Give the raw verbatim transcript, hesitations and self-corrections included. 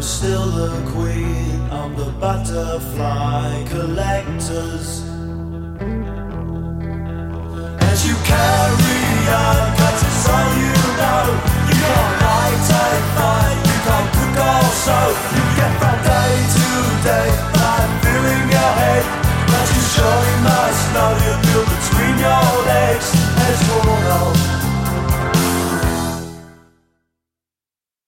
still the queen of the butterfly collectors. As you carry on, cause it's all you know. You can't lie, take flight, you can't cook or sew. You get from day to day by filling your head. But you surely must know you feel between your legs. As you're all